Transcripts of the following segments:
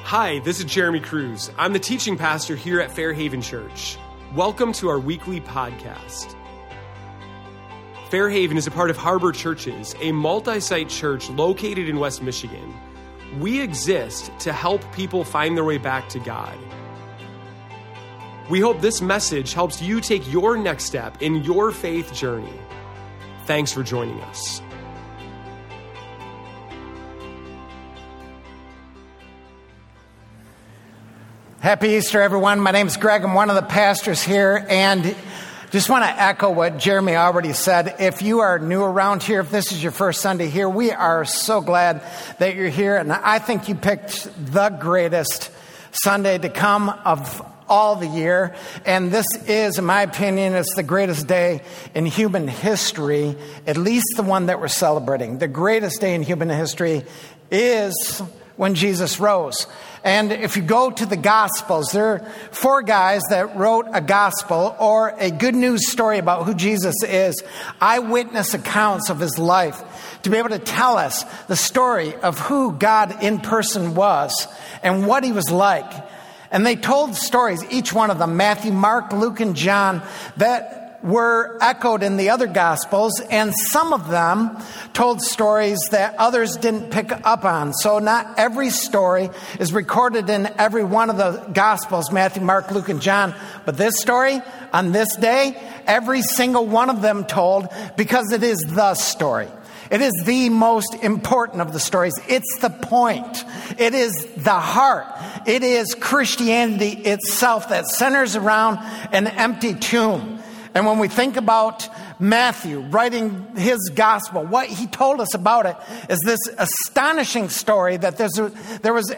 Hi, this is Jeremy Cruz. I'm the teaching pastor here at Fairhaven Church. Welcome to our weekly podcast. Fairhaven is a part of Harbor Churches, a multi-site church located in West Michigan. We exist to help people find their way back to God. We hope this message helps you take your next step in your faith journey. Thanks for joining us. Happy Easter, everyone. My name is Greg. I'm one of the pastors here, and just want to echo what Jeremy already said. If you are new around here, if this is your first Sunday here, we are so glad that you're here, and I think you picked the greatest Sunday to come of all the year, and this is, in my opinion, it's the greatest day in human history, at least the one that we're celebrating. The greatest day in human history is when Jesus rose. And if you go to the Gospels, there are 4 guys that wrote a gospel or a good news story about who Jesus is, eyewitness accounts of his life, to be able to tell us the story of who God in person was and what he was like. And they told stories, each one of them, Matthew, Mark, Luke, and John, that were echoed in the other Gospels, and some of them told stories that others didn't pick up on. So not every story is recorded in every one of the Gospels, Matthew, Mark, Luke, and John. But this story, on this day, every single one of them told, because it is the story. It is the most important of the stories. It's the point. It is the heart. It is Christianity itself that centers around an empty tomb. And when we think about Matthew writing his gospel, what he told us about it is this astonishing story that there was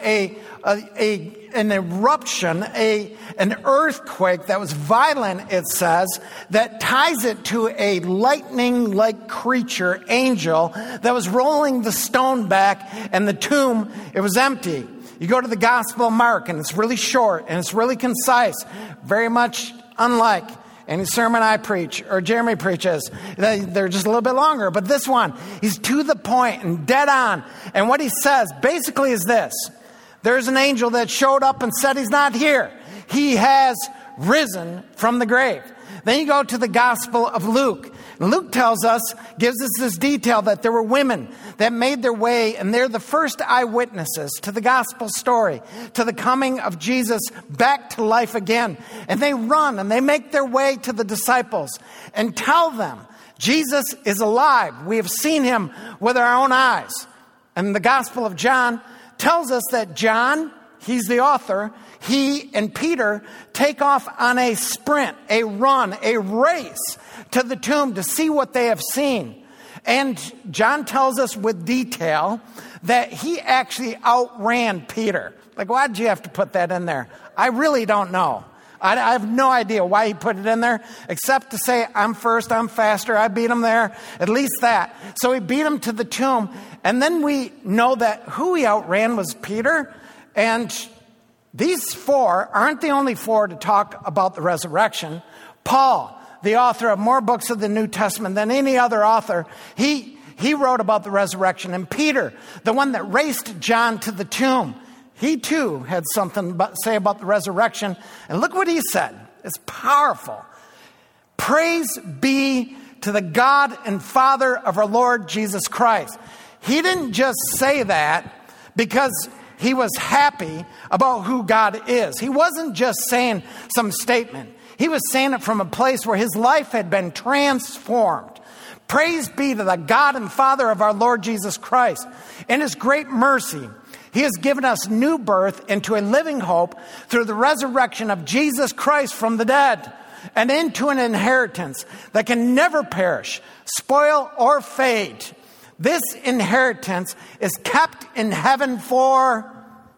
an eruption, an earthquake that was violent, it says, that ties it to a lightning-like creature, angel, that was rolling the stone back, and the tomb, it was empty. You go to the Gospel of Mark, and it's really short, and it's really concise, very much unlike any sermon I preach or Jeremy preaches. They're just a little bit longer. But this one, he's to the point and dead on. And what he says basically is this. There's an angel that showed up and said he's not here. He has risen from the grave. Then you go to the Gospel of Luke. And Luke tells us, gives us this detail that there were women that made their way, and they're the first eyewitnesses to the gospel story, to the coming of Jesus back to life again. And they run and they make their way to the disciples and tell them, Jesus is alive. We have seen him with our own eyes. And the Gospel of John tells us that John, he's the author, he and Peter take off on a sprint, a run, a race to the tomb to see what they have seen. And John tells us with detail that he actually outran Peter. Like, why did you have to put that in there? I really don't know. I have no idea why he put it in there, except to say, I'm first, I'm faster, I beat him there, at least that. So he beat him to the tomb. And then we know that who he outran was Peter. And these 4 aren't the only 4 to talk about the resurrection. Paul, the author of more books of the New Testament than any other author, he wrote about the resurrection. And Peter, the one that raced John to the tomb, he too had something to say about the resurrection. And look what he said. It's powerful. Praise be to the God and Father of our Lord Jesus Christ. He didn't just say that because he was happy about who God is. He wasn't just saying some statement. He was saying it from a place where his life had been transformed. Praise be to the God and Father of our Lord Jesus Christ. In his great mercy, he has given us new birth into a living hope through the resurrection of Jesus Christ from the dead, and into an inheritance that can never perish, spoil, or fade. This inheritance is kept in heaven for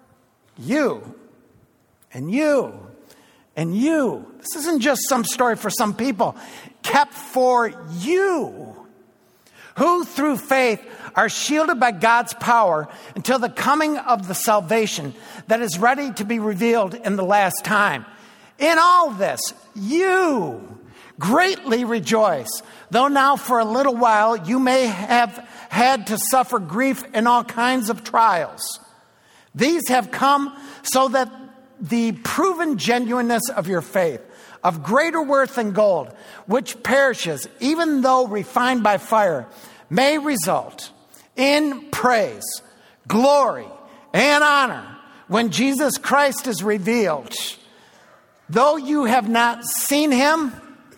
you and you and you. This isn't just some story for some people. Kept for you, who through faith are shielded by God's power until the coming of the salvation that is ready to be revealed in the last time. In all this, you greatly rejoice, though now for a little while you may have had to suffer grief in all kinds of trials. These have come so that the proven genuineness of your faith, of greater worth than gold, which perishes, even though refined by fire, may result in praise, glory, and honor when Jesus Christ is revealed. Though you have not seen him,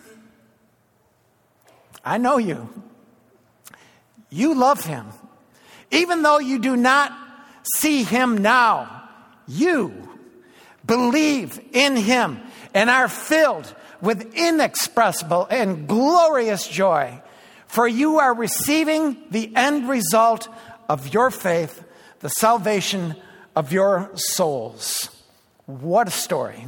I know you. You love him. Even though you do not see him now, you believe in him and are filled with inexpressible and glorious joy, for you are receiving the end result of your faith, the salvation of your souls. What a story.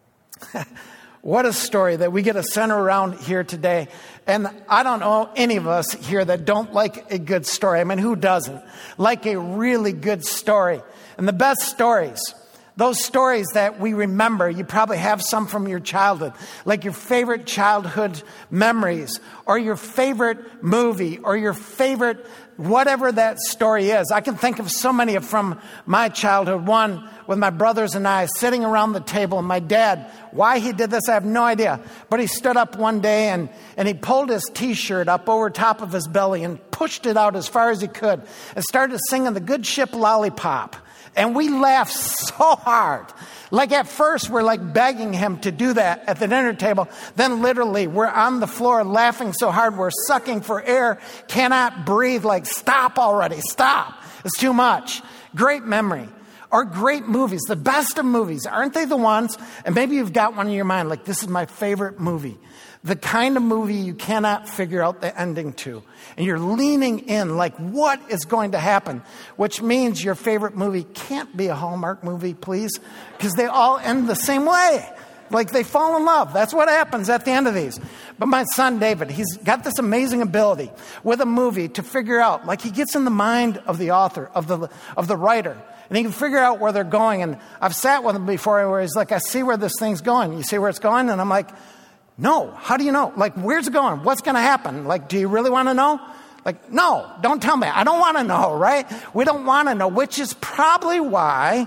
What a story that we get to center around here today. And I don't know any of us here that don't like a good story. I mean, who doesn't like a really good story? And the best stories, those stories that we remember, you probably have some from your childhood, like your favorite childhood memories, or your favorite movie, or your favorite whatever that story is. I can think of so many from my childhood. One with my brothers and I sitting around the table, and my dad, why he did this, I have no idea. But he stood up one day and he pulled his T-shirt up over top of his belly and pushed it out as far as he could and started singing the Good Ship Lollipop. And we laughed so hard. Like at first, we're like begging him to do that at the dinner table. Then literally, we're on the floor laughing so hard, we're sucking for air, cannot breathe, like, stop already, stop. It's too much. Great memory. Or great movies, the best of movies. Aren't they the ones? And maybe you've got one in your mind, like, this is my favorite movie. The kind of movie you cannot figure out the ending to. And you're leaning in like, what is going to happen? Which means your favorite movie can't be a Hallmark movie, please. Because they all end the same way. Like they fall in love. That's what happens at the end of these. But my son David, he's got this amazing ability with a movie to figure out, like he gets in the mind of the author, of the writer. And he can figure out where they're going. And I've sat with him before where he's like, I see where this thing's going. You see where it's going? And I'm like, no, how do you know? Like, where's it going? What's going to happen? Like, do you really want to know? Like, no, don't tell me. I don't want to know, right? We don't want to know, which is probably why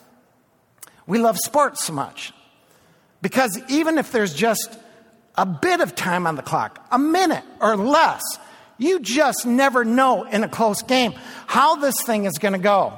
we love sports so much. Because even if there's just a bit of time on the clock, a minute or less, you just never know in a close game how this thing is going to go.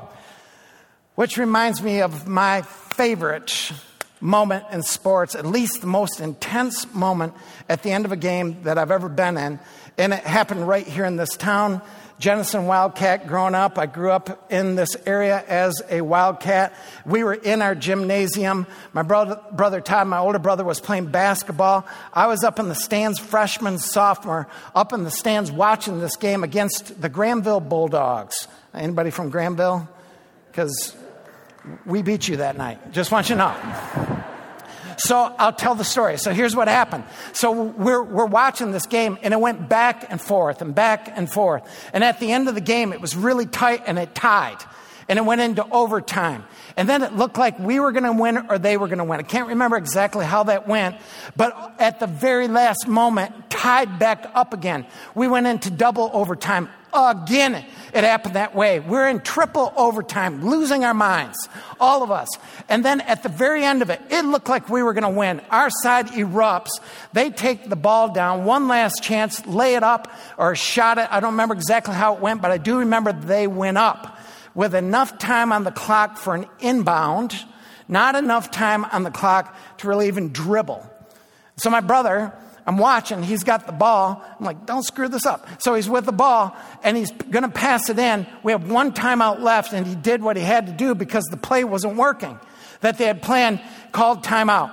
Which reminds me of my favorite moment in sports, at least the most intense moment at the end of a game that I've ever been in. And it happened right here in this town. Jenison Wildcat, growing up, I grew up in this area as a Wildcat. We were in our gymnasium. My brother Todd, my older brother, was playing basketball. I was up in the stands, freshman, sophomore, up in the stands watching this game against the Granville Bulldogs. Anybody from Granville? Because we beat you that night. Just want you to know. So I'll tell the story. So here's what happened. So we're watching this game, and it went back and forth and back and forth. And at the end of the game, it was really tight, and it tied. And it went into overtime. And then it looked like we were going to win or they were going to win. I can't remember exactly how that went. But at the very last moment, tied back up again. We went into double overtime. Again, it happened that way. We're in triple overtime, losing our minds, all of us. And then at the very end of it, it looked like we were going to win. Our side erupts. They take the ball down, one last chance, lay it up or shot it. I don't remember exactly how it went, but I do remember they went up with enough time on the clock for an inbound, not enough time on the clock to really even dribble. So my brother, I'm watching, he's got the ball. I'm like, don't screw this up. So he's with the ball, and he's going to pass it in. We have one timeout left, and he did what he had to do because the play wasn't working that they had planned, called timeout.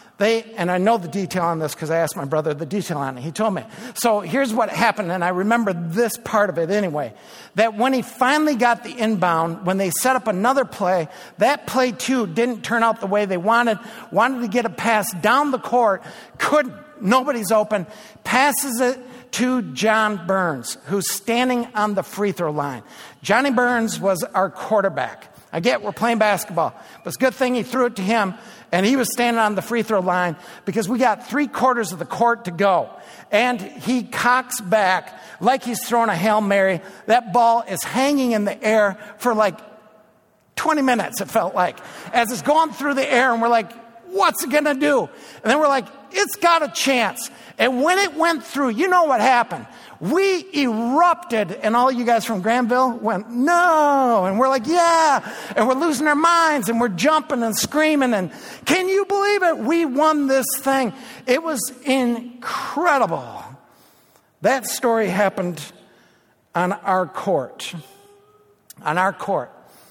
And I know the detail on this because I asked my brother the detail on it. He told me. So here's what happened, and I remember this part of it anyway, that when he finally got the inbound, when they set up another play, that play too didn't turn out the way they wanted to get a pass down the court, couldn't. Nobody's open, passes it to John Burns, who's standing on the free throw line. Johnny Burns was our quarterback. I get we're playing basketball, but it's a good thing he threw it to him, and he was standing on the free throw line because we got 3/4 of the court to go. And he cocks back like he's throwing a Hail Mary. That ball is hanging in the air for like 20 minutes, it felt like, as it's going through the air, and we're like, what's it going to do? And then we're like, it's got a chance. And when it went through, you know what happened? We erupted, and all you guys from Granville went, no. And we're like, yeah. And we're losing our minds, and we're jumping and screaming. And can you believe it? We won this thing. It was incredible. That story happened on our court. On our court.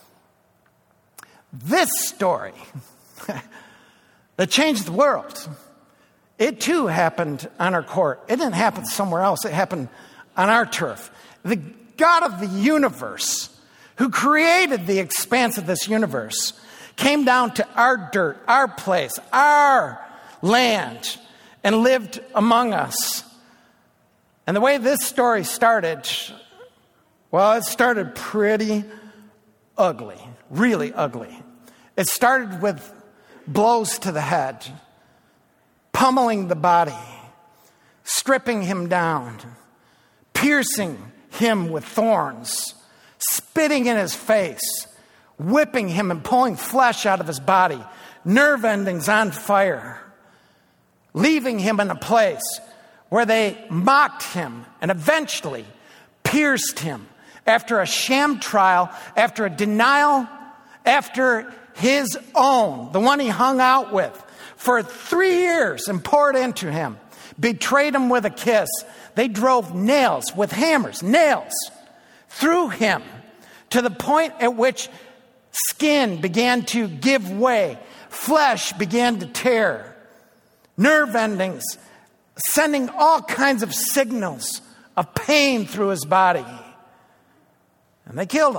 This story that changed the world, it too happened on our court. It didn't happen somewhere else. It happened on our turf. The God of the universe, who created the expanse of this universe, came down to our dirt, our place, our land, and lived among us. And the way this story started, well, it started pretty ugly, really ugly. It started with blows to the head, pummeling the body, stripping him down, piercing him with thorns, spitting in his face, whipping him and pulling flesh out of his body, nerve endings on fire, leaving him in a place where they mocked him and eventually pierced him after a sham trial, after a denial, after his own, the one he hung out with for 3 years and poured into him, betrayed him with a kiss. They drove nails with hammers, nails, through him to the point at which skin began to give way, flesh began to tear, nerve endings sending all kinds of signals of pain through his body. And they killed him.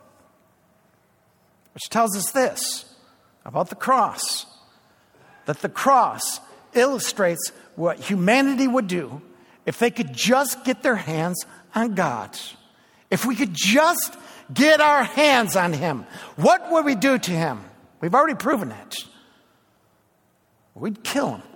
Which tells us this about the cross, that the cross illustrates what humanity would do if they could just get their hands on God. If we could just get our hands on him, what would we do to him? We've already proven it. We'd kill him.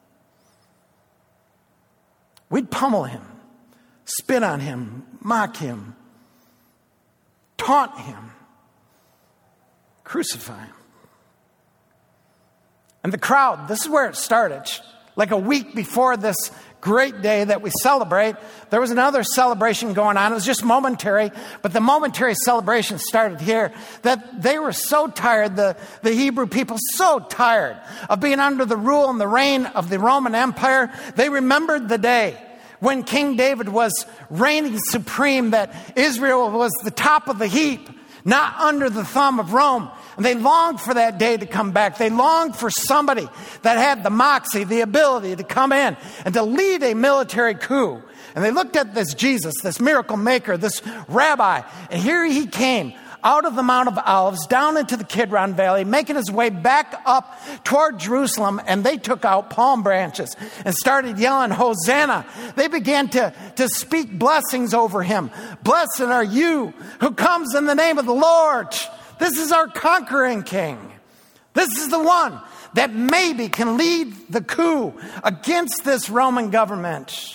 We'd pummel him, spit on him, mock him, taunt him, crucify him. And the crowd, this is where it started. Like a week before this great day that we celebrate, there was another celebration going on. It was just momentary, but the momentary celebration started here. That they were so tired, the Hebrew people, so tired of being under the rule and the reign of the Roman Empire. They remembered the day when King David was reigning supreme, that Israel was the top of the heap, not under the thumb of Rome. And they longed for that day to come back. They longed for somebody that had the moxie, the ability to come in and to lead a military coup. And they looked at this Jesus, this miracle maker, this rabbi. And here he came out of the Mount of Olives, down into the Kidron Valley, making his way back up toward Jerusalem. And they took out palm branches and started yelling, Hosanna. They began to speak blessings over him. Blessed are you who comes in the name of the Lord. This is our conquering king. This is the one that maybe can lead the coup against this Roman government.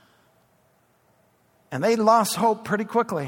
And they lost hope pretty quickly.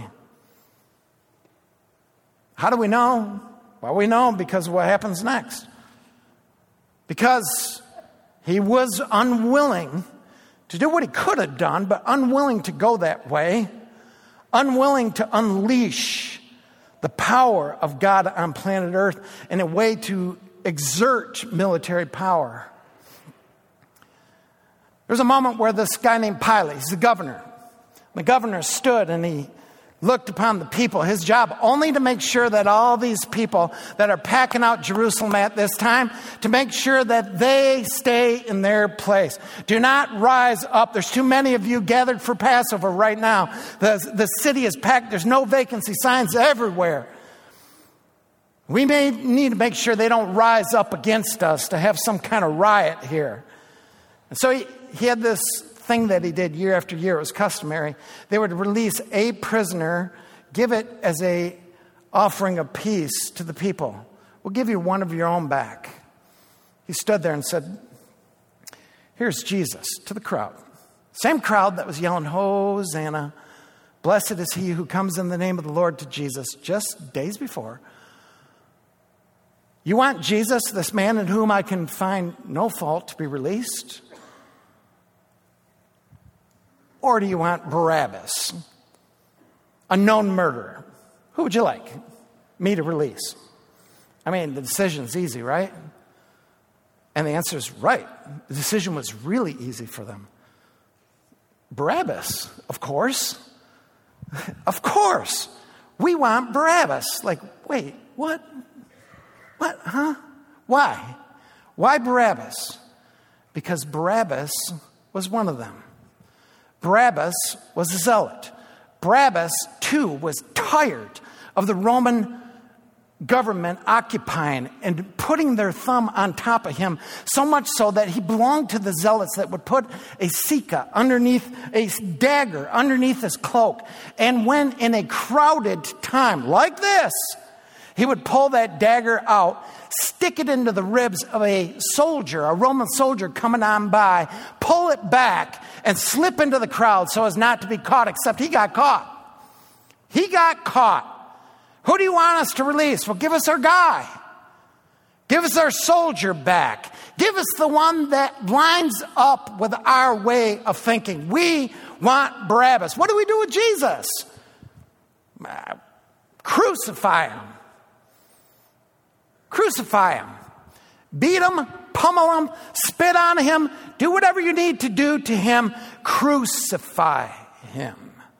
How do we know? Well, we know because of what happens next. Because he was unwilling to do what he could have done, but unwilling to go that way, unwilling to unleash the power of God on planet Earth in a way to exert military power. There's a moment where this guy named Pilate, he's the governor. The governor stood and he looked upon the people, his job only to make sure that all these people that are packing out Jerusalem at this time, to make sure that they stay in their place. Do not rise up. There's too many of you gathered for Passover right now. The city is packed. There's no vacancy signs everywhere. We may need to make sure they don't rise up against us to have some kind of riot here. And so he had this thing that he did year after year. It was customary. They would release a prisoner, give it as a offering of peace to the people. We'll give you one of your own back. He stood there and said, here's Jesus, to the crowd. Same crowd that was yelling, Hosanna. Blessed is he who comes in the name of the Lord, to Jesus just days before. You want Jesus, this man in whom I can find no fault, to be released? Or do you want Barabbas, a known murderer? Who would you like me to release? I mean, the decision's easy, right? And the answer is right. The decision was really easy for them. Barabbas, of course. Of course. We want Barabbas. Like, wait, what? What? Huh? Why? Why Barabbas? Because Barabbas was one of them. Barabbas was a zealot. Barabbas, too, was tired of the Roman government occupying and putting their thumb on top of him, so much so that he belonged to the zealots that would put a sika underneath, a dagger underneath his cloak. And when in a crowded time like this, he would pull that dagger out, stick it into the ribs of a soldier, a Roman soldier coming on by, pull it back, and slip into the crowd so as not to be caught, except he got caught. He got caught. Who do you want us to release? Well, give us our guy. Give us our soldier back. Give us the one that lines up with our way of thinking. We want Barabbas. What do we do with Jesus? Crucify him. Crucify him. Beat him, pummel him, spit on him, do whatever you need to do to him. Crucify him.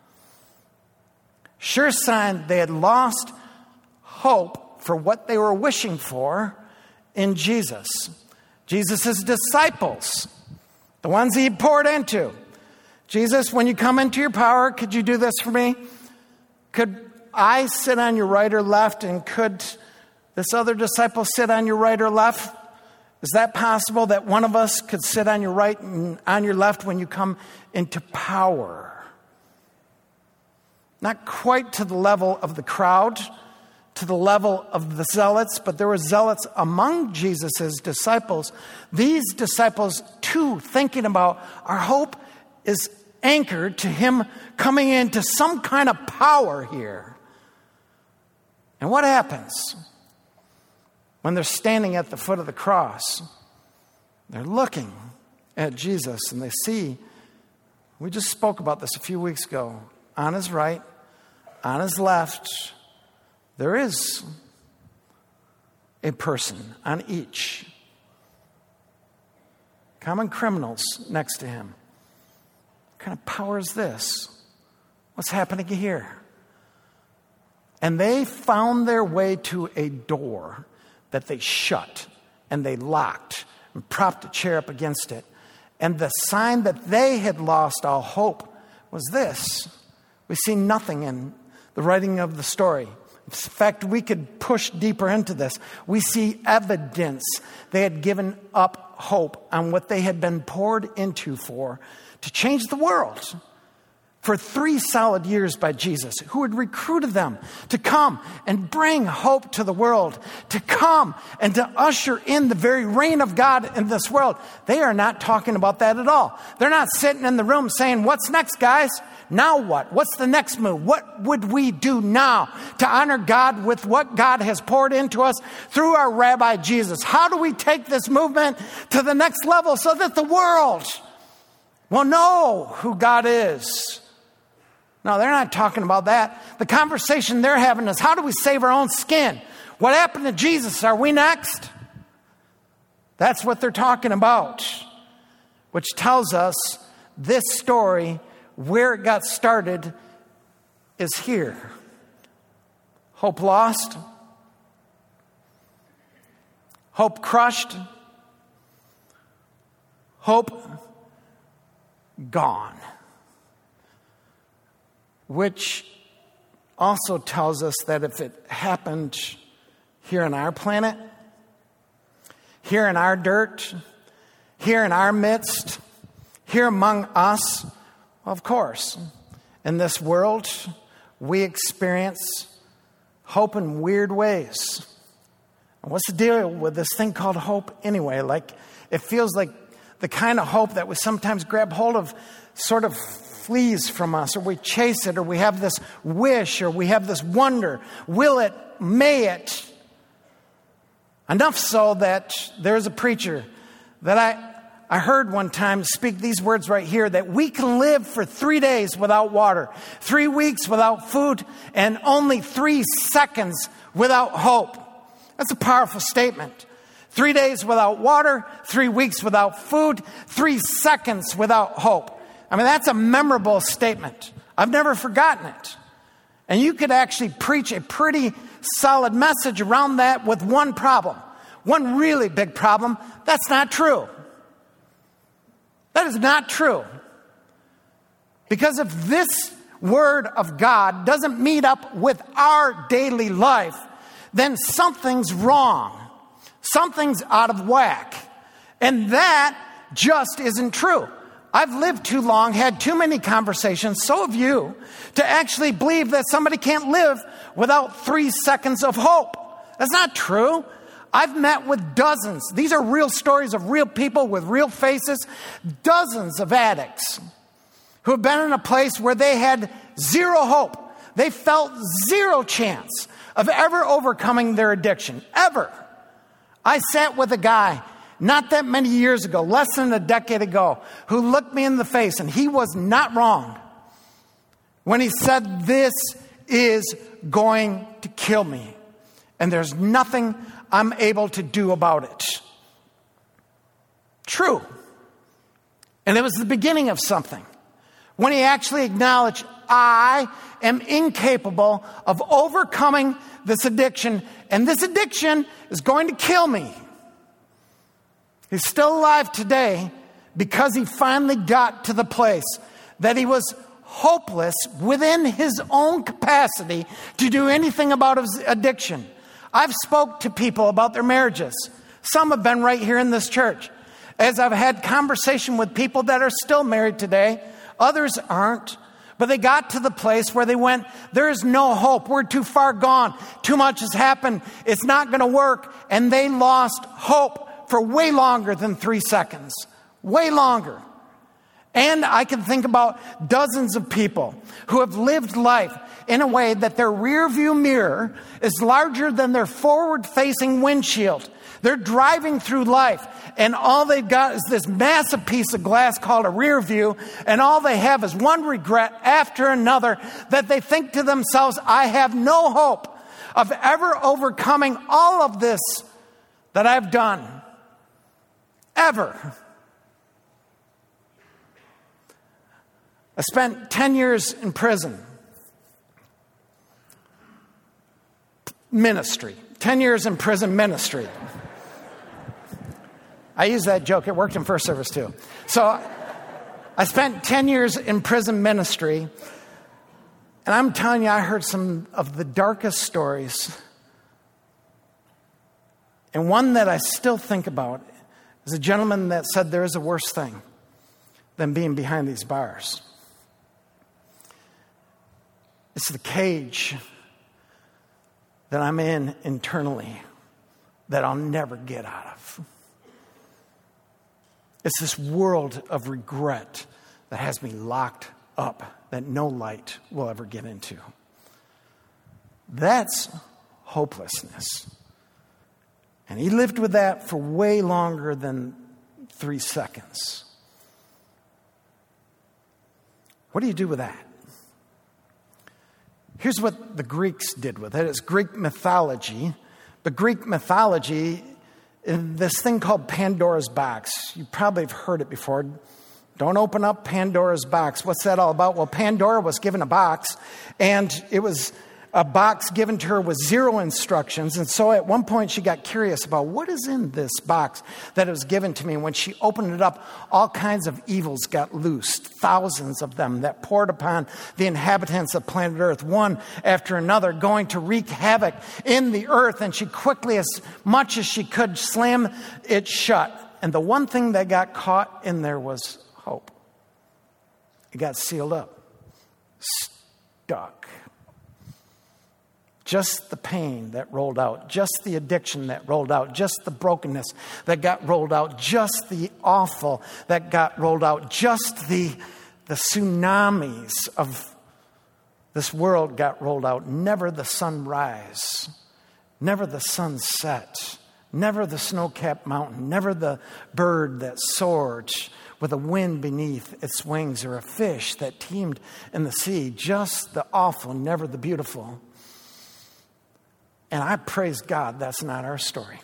Sure sign they had lost hope for what they were wishing for in Jesus. Jesus' disciples, the ones he poured into. Jesus, when you come into your power, could you do this for me? Could I sit on your right or left, and could this other disciple sit on your right or left? Is that possible that one of us could sit on your right and on your left when you come into power? Not quite to the level of the crowd, to the level of the zealots, but there were zealots among Jesus' disciples. These disciples, too, thinking about our hope is anchored to him coming into some kind of power here. And what happens when they're standing at the foot of the cross? They're looking at Jesus and they see, we just spoke about this a few weeks ago, on his right, on his left, there is a person on each. Common criminals next to him. What kind of power is this? What's happening here? And they found their way to a door that they shut and they locked and propped a chair up against it. And the sign that they had lost all hope was this. We see nothing in the writing of the story. In fact, we could push deeper into this. We see evidence they had given up hope on what they had been poured into for to change the world. For 3 solid years by Jesus, who had recruited them to come and bring hope to the world, to come and to usher in the very reign of God in this world. They are not talking about that at all. They're not sitting in the room saying, what's next, guys? Now what? What's the next move? What would we do now to honor God with what God has poured into us through our Rabbi Jesus? How do we take this movement to the next level so that the world will know who God is? No, they're not talking about that. The conversation they're having is, how do we save our own skin? What happened to Jesus? Are we next? That's what they're talking about, which tells us this story, where it got started, is here. Hope lost. Hope crushed. Hope gone. Which also tells us that if it happened here on our planet, here in our dirt, here in our midst, here among us, well, of course, in this world, we experience hope in weird ways. And what's the deal with this thing called hope anyway? Like, it feels like the kind of hope that we sometimes grab hold of sort of flees from us, or we chase it, or we have this wish, or we have this wonder. Will it? May it? Enough so that there's a preacher that I heard one time speak these words right here, that we can live for 3 days without water, 3 weeks without food, and only 3 seconds without hope. That's a powerful statement. 3 days without water, 3 weeks without food, 3 seconds without hope. I mean, that's a memorable statement. I've never forgotten it. And you could actually preach a pretty solid message around that with one problem. One really big problem. That's not true. That is not true. Because if this word of God doesn't meet up with our daily life, then something's wrong. Something's out of whack. And that just isn't true. I've lived too long, had too many conversations, so have you, to actually believe that somebody can't live without 3 seconds of hope. That's not true. I've met with dozens. These are real stories of real people with real faces. Dozens of addicts who have been in a place where they had zero hope. They felt zero chance of ever overcoming their addiction. Ever. I sat with a guy not that many years ago, less than a decade ago, who looked me in the face, and he was not wrong when he said, "This is going to kill me, and there's nothing I'm able to do about it." True. And it was the beginning of something. When he actually acknowledged, I am incapable of overcoming this addiction, and this addiction is going to kill me. He's still alive today because he finally got to the place that he was hopeless within his own capacity to do anything about his addiction. I've spoke to people about their marriages. Some have been right here in this church. As I've had conversation with people that are still married today, others aren't. But they got to the place where they went, there is no hope. We're too far gone. Too much has happened. It's not going to work. And they lost hope for way longer than 3 seconds. Way longer. And I can think about dozens of people who have lived life in a way that their rear view mirror is larger than their forward-facing windshield. They're driving through life, and all they've got is this massive piece of glass called a rear view, and all they have is one regret after another that they think to themselves, I have no hope of ever overcoming all of this that I've done. Ever. I spent 10 years in prison. Ministry. 10 years in prison ministry. I use that joke. It worked in first service too. So I spent 10 years in prison ministry. And I'm telling you, I heard some of the darkest stories. And one that I still think about is a gentleman that said there is a worse thing than being behind these bars. It's the cage that I'm in internally that I'll never get out of. It's this world of regret that has me locked up, that no light will ever get into. That's hopelessness. And he lived with that for way longer than 3 seconds. What do you do with that? Here's what the Greeks did with it. It's Greek mythology. But Greek mythology, this thing called Pandora's box. You probably have heard it before. Don't open up Pandora's box. What's that all about? Well, Pandora was given a box, and it was a box given to her with 0 instructions. And so at one point she got curious about what is in this box that was given to me. And when she opened it up, all kinds of evils got loosed, thousands of them that poured upon the inhabitants of planet Earth, one after another, going to wreak havoc in the earth. And she quickly, as much as she could, slammed it shut. And the one thing that got caught in there was hope. It got sealed up, stuck. Just the pain that rolled out, just the addiction that rolled out, just the brokenness that got rolled out, just the awful that got rolled out, just the tsunamis of this world got rolled out. Never the sunrise, never the sunset, never the snow-capped mountain, never the bird that soared with a wind beneath its wings, or a fish that teemed in the sea, just the awful, never the beautiful. And I praise God that's not our story.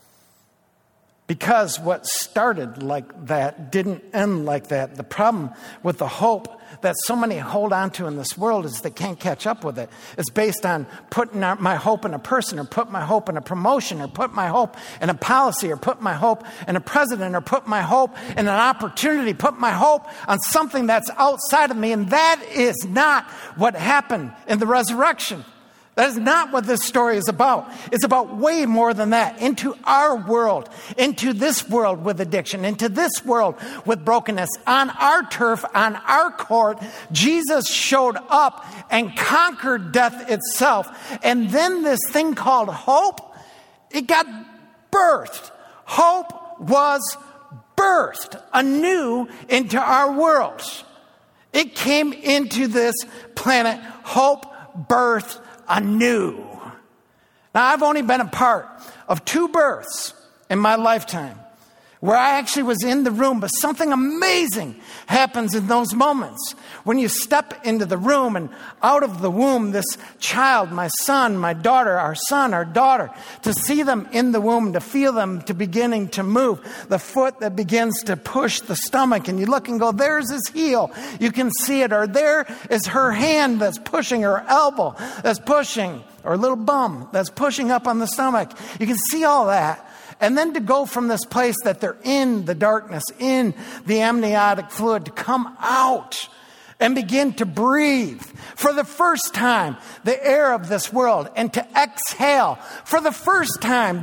Because what started like that didn't end like that. The problem with the hope that so many hold on to in this world is they can't catch up with it. It's based on putting my hope in a person, or put my hope in a promotion, or put my hope in a policy, or put my hope in a president, or put my hope in an opportunity, put my hope on something that's outside of me. And that is not what happened in the resurrection. That is not what this story is about. It's about way more than that. Into our world, into this world with addiction, into this world with brokenness, on our turf, on our court, Jesus showed up and conquered death itself. And then this thing called hope, it got birthed. Hope was birthed anew into our world. It came into this planet, hope birthed anew. Now, I've only been a part of 2 births in my lifetime where I actually was in the room, but something amazing happens in those moments. When you step into the room and out of the womb, this child, my son, my daughter, our son, our daughter, to see them in the womb, to feel them to beginning to move, the foot that begins to push the stomach, and you look and go, there's his heel. You can see it. Or there is her hand that's pushing, her elbow that's pushing, or a little bum that's pushing up on the stomach. You can see all that. And then to go from this place that they're in the darkness, in the amniotic fluid, to come out and begin to breathe for the first time the air of this world, and to exhale for the first time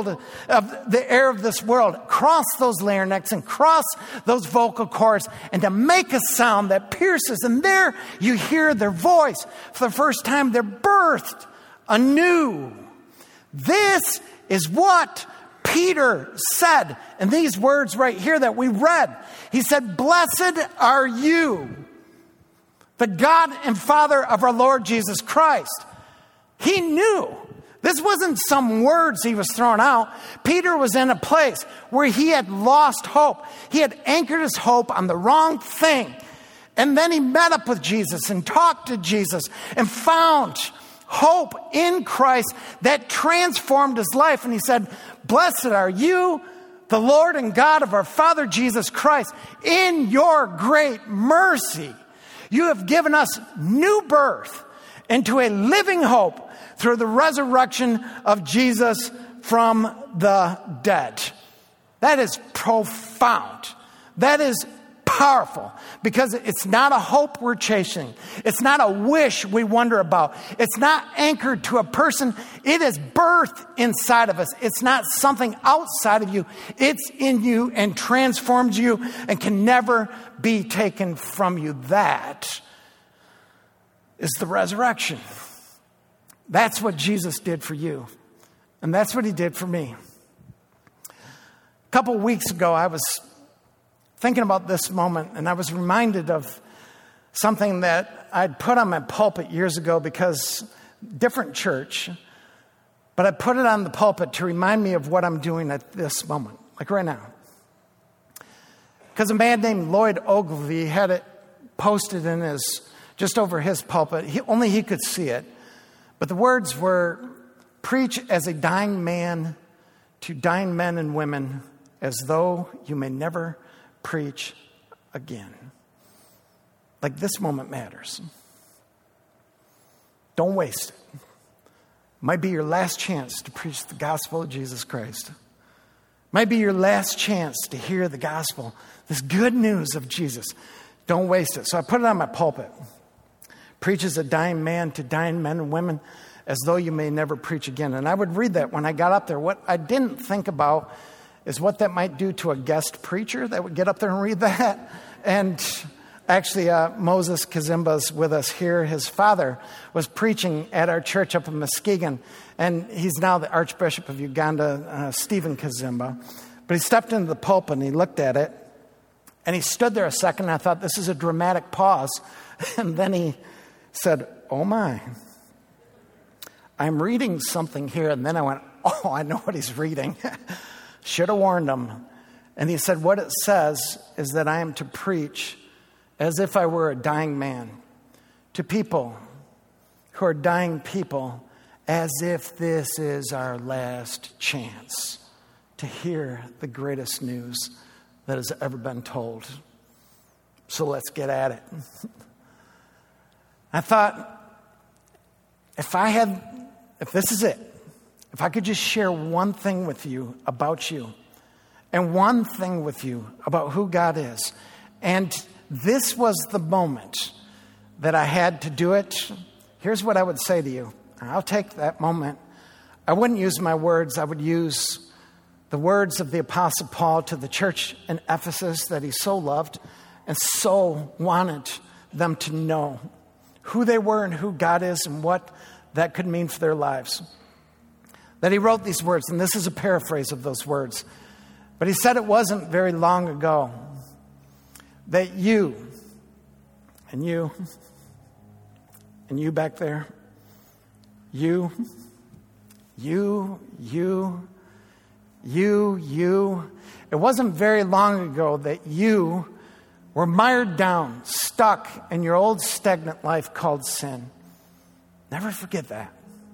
the air of this world, cross those larynx and cross those vocal cords, and to make a sound that pierces. And there you hear their voice for the first time. They're birthed anew. This is what Peter said in these words right here that we read. He said, "Blessed are you, the God and Father of our Lord Jesus Christ." He knew. This wasn't some words he was throwing out. Peter was in a place where he had lost hope. He had anchored his hope on the wrong thing. And then he met up with Jesus and talked to Jesus and found hope in Christ that transformed his life. And he said, "Blessed are you, the Lord and God of our Father Jesus Christ. In your great mercy, you have given us new birth into a living hope through the resurrection of Jesus from the dead." That is profound. That is powerful, because it's not a hope we're chasing. It's not a wish we wonder about. It's not anchored to a person. It is birthed inside of us. It's not something outside of you. It's in you and transforms you and can never be taken from you. That is the resurrection. That's what Jesus did for you. And that's what he did for me. A couple weeks ago, I was thinking about this moment, and I was reminded of something that I'd put on my pulpit years ago, because different church, but I put it on the pulpit to remind me of what I'm doing at this moment, like right now. Because a man named Lloyd Ogilvie had it posted in just over his pulpit. Only he could see it. But the words were, "Preach as a dying man to dying men and women, as though you may never preach again." Like, this moment matters. Don't waste it. Might be your last chance to preach the gospel of Jesus Christ. Might be your last chance to hear the gospel, this good news of Jesus. Don't waste it. So I put it on my pulpit. "Preach as a dying man to dying men and women, as though you may never preach again." And I would read that when I got up there. What I didn't think about is what that might do to a guest preacher that would get up there and read that. And actually, Moses Kazimba's with us here. His father was preaching at our church up in Muskegon, and he's now the Archbishop of Uganda, Stephen Kazimba. But he stepped into the pulpit and he looked at it, and he stood there a second. And I thought, this is a dramatic pause. And then he said, "Oh my, I'm reading something here." And then I went, oh, I know what he's reading. Should have warned him. And he said, what it says is that I am to preach as if I were a dying man to people who are dying people, as if this is our last chance to hear the greatest news that has ever been told. So let's get at it. I thought, if this is it, if I could just share one thing with you about you, and one thing with you about who God is, and this was the moment that I had to do it, here's what I would say to you. I'll take that moment. I wouldn't use my words. I would use the words of the Apostle Paul to the church in Ephesus that he so loved and so wanted them to know who they were and who God is and what that could mean for their lives. That he wrote these words, and this is a paraphrase of those words. But he said it wasn't very long ago that you back there, you, it wasn't very long ago that you were mired down, stuck in your old stagnant life called sin. Never forget that.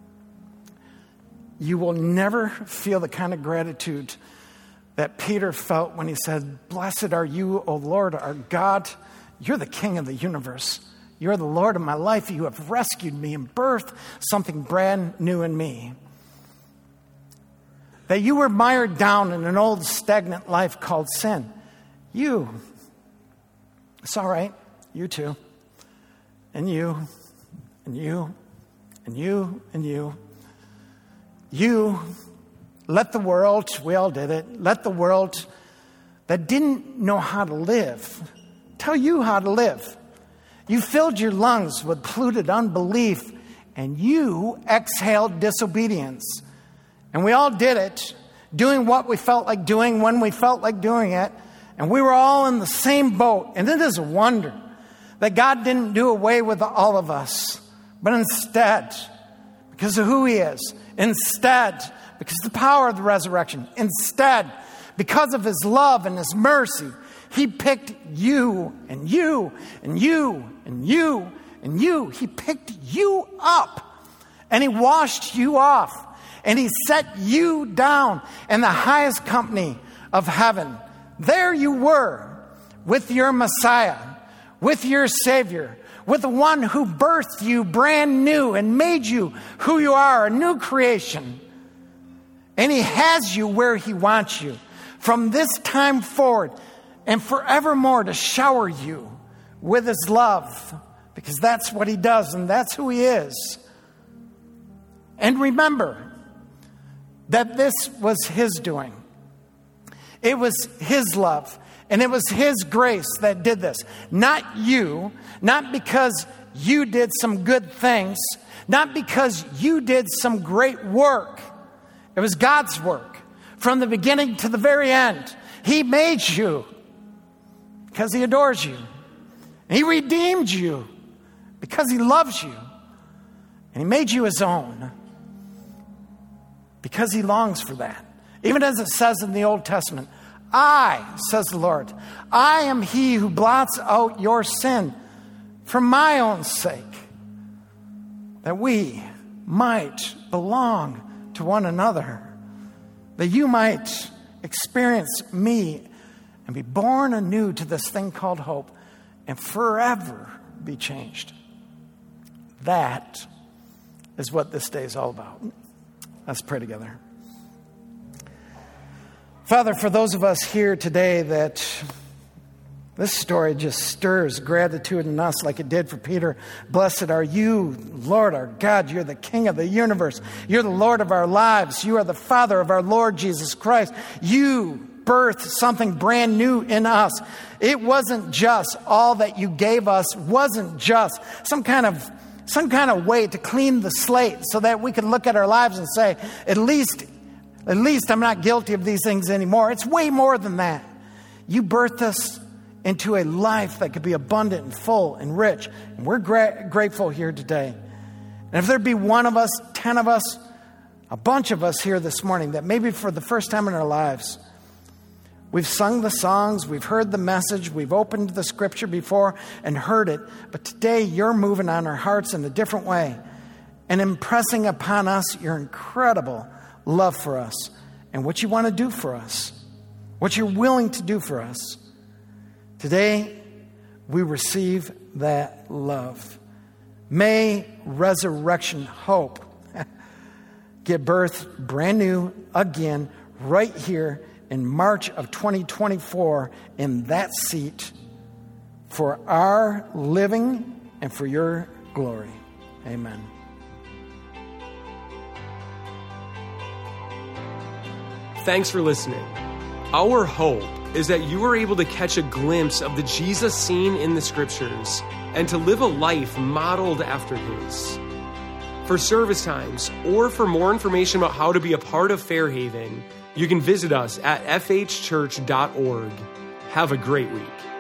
You will never feel the kind of gratitude that Peter felt when he said, "Blessed are you, O Lord, our God. You're the King of the universe. You're the Lord of my life. You have rescued me and birthed something brand new in me." That you were mired down in an old stagnant life called sin. It's all right. You too. And you, and you, and you, and you. You let the world, we all did it, let the world that didn't know how to live tell you how to live. You filled your lungs with polluted unbelief, and you exhaled disobedience. And we all did it, doing what we felt like doing when we felt like doing it. And we were all in the same boat. And it is a wonder that God didn't do away with all of us, but instead, because of who he is, instead, because of the power of the resurrection, instead, because of his love and his mercy, he picked you and you and you and you and you. He picked you up and he washed you off and he set you down in the highest company of heaven. There you were with your Messiah, with your Savior, with the one who birthed you brand new and made you who you are, a new creation. And he has you where he wants you from this time forward and forevermore to shower you with his love, because that's what he does and that's who he is. And remember that this was his doing. It was his love and it was his grace that did this. Not you, not because you did some good things, not because you did some great work. It was God's work from the beginning to the very end. He made you because he adores you. He redeemed you because he loves you. And he made you his own because he longs for that. Even as it says in the Old Testament, I, says the Lord, I am he who blots out your sin for my own sake, that we might belong to one another, that you might experience me and be born anew to this thing called hope and forever be changed. That is what this day is all about. Let's pray together. Father, for those of us here today that this story just stirs gratitude in us like it did for Peter. Blessed are you, Lord our God. You're the King of the universe. You're the Lord of our lives. You are the Father of our Lord Jesus Christ. You birthed something brand new in us. It wasn't just all that you gave us, wasn't just some kind of way to clean the slate so that we could look at our lives and say, at least I'm not guilty of these things anymore. It's way more than that. You birthed us into a life that could be abundant and full and rich. And we're grateful here today. And if there be one of us, 10 of us, a bunch of us here this morning that maybe for the first time in our lives, we've sung the songs, we've heard the message, we've opened the scripture before and heard it, but today you're moving on our hearts in a different way and impressing upon us your incredible love for us and what you want to do for us, what you're willing to do for us. Today, we receive that love. May resurrection hope give birth brand new again right here in March of 2024 in that seat for our living and for your glory. Amen. Thanks for listening. Our hope is that you are able to catch a glimpse of the Jesus seen in the scriptures and to live a life modeled after his. For service times or for more information about how to be a part of Fairhaven, you can visit us at fhchurch.org. Have a great week.